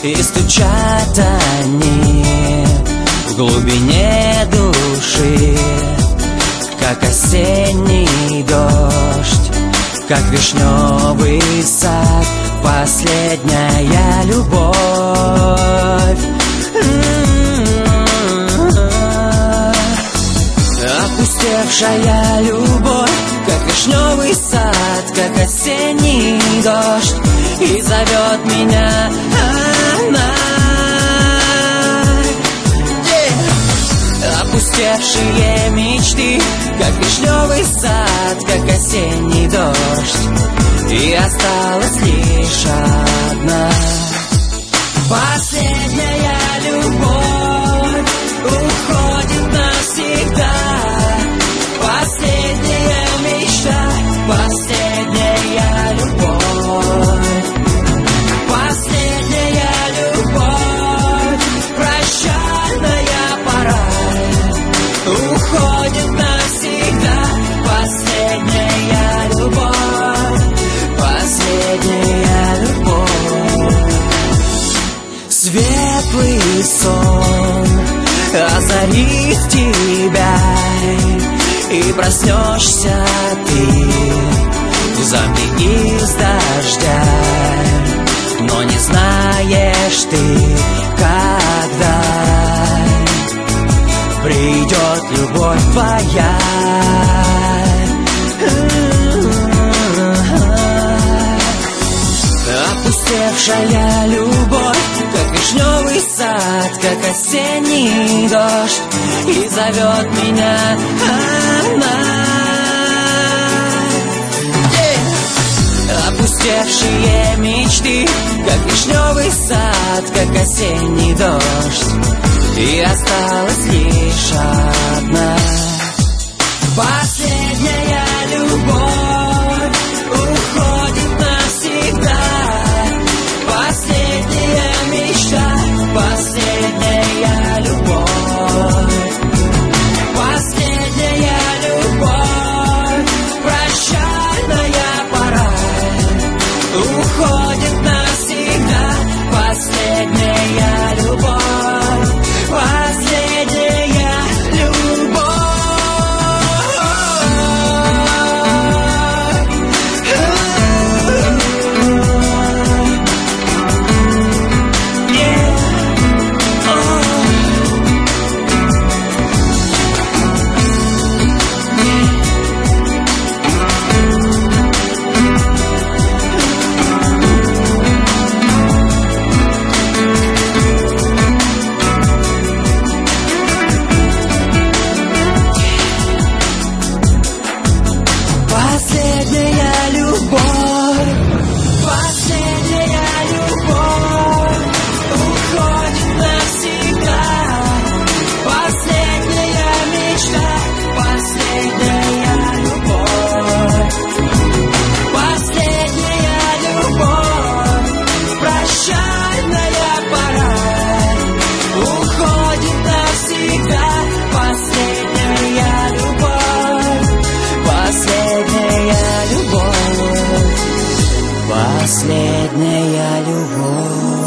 И стучат они в глубине души, как осенний дождь, как вишневый сад, последняя любовь. Опустевшая любовь, как вишневый сад, как осенний дождь, и зовет меня она. Опустевшие мечты, как вишневый сад, как осенний дождь, и осталась лишь одна. Последняя любовь уходит навсегда. Последняя мечта, последняя любовь. Последняя любовь, прощальная пора, уходит навсегда. Последняя любовь, последняя любовь. Светлый сон озарит тебя, и проснешься ты в замке из дождя, но не знаешь ты, когда придет любовь твоя. Опустевшая любовь, как вишневый сад, как осенний дождь, и зовет меня она. Опустевшие мечты, как вишневый сад, как осенний дождь, и осталась лишь одна. Последняя любовь уходит навсегда. Последняя мечта, последняя любовь. Последняя любовь, прощальная пора, уходит навсегда. Последняя любовь, последняя любовь. Последняя любовь.